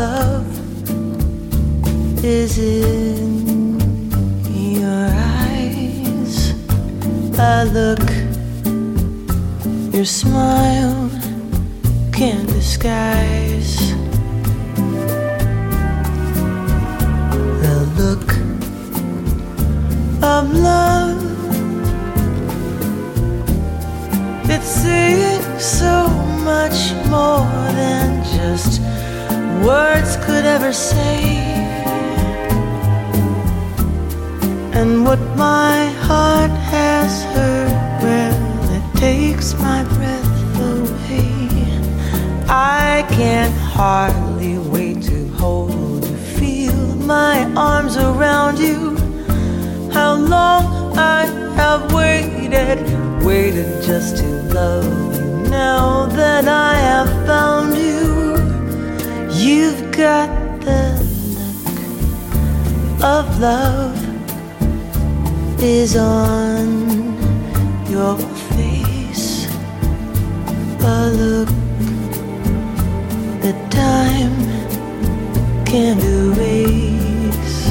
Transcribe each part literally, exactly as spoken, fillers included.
love is in your eyes. I look, your smile can't disguise the look of love. It's saying so much more than just words could ever say. And what my heart has heard, well, it takes my breath away. I can hardly wait to hold you, feel my arms around you. How long I have waited, waited just to love you. Now that I have found you, you've got the look of love is on your face, a look that time can't erase.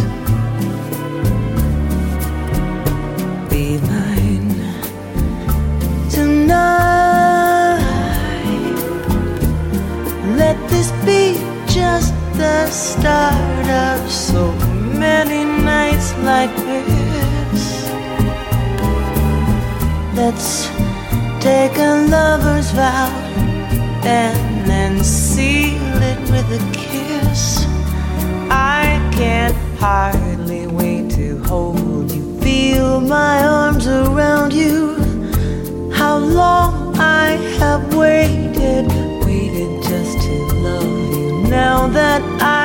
Be mine tonight. Let this be just the start of so many nights like this. Let's take a lover's vow and then seal it with a kiss. I can't hardly wait to hold you, feel my arms around you. How long I have waited, waited just to love you. Now that I